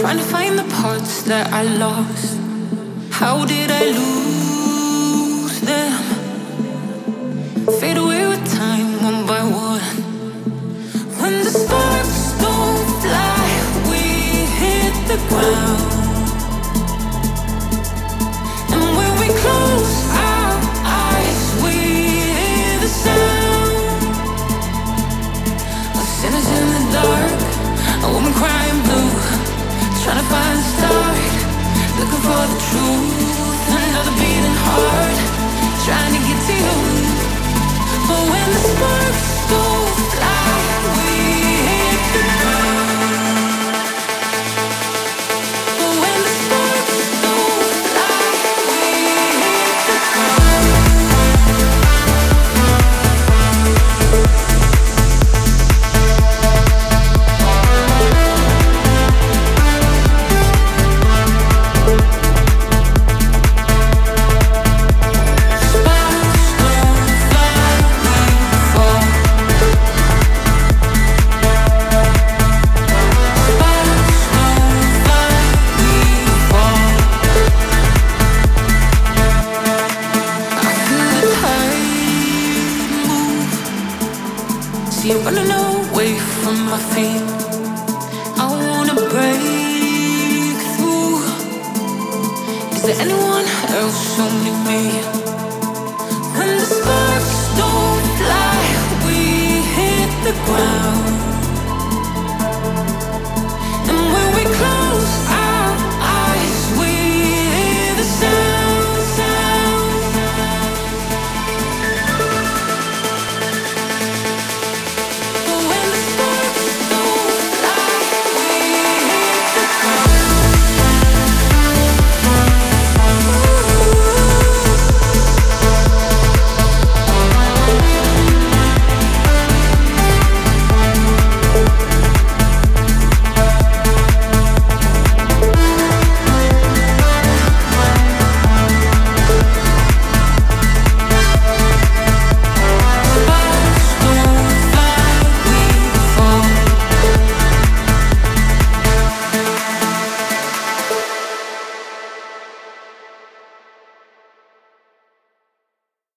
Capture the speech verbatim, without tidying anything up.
Trying to find the parts that I lost. How did I lose them? Fade away with time, one by one. When the sparks don't fly, we hit the ground. And when we close our eyes, we hear the sound of sinners in the dark, a woman crying blue, trying to find the start, looking for the truth. Another beating heart, trying to get to you. But when the sparks don't fly, we hit the ground. But when the sparks don't fly, we hit the ground. You're running away from my feet. I wanna break through. Is there anyone else, only me? When the sparks don't fly, we hit the ground. And when we close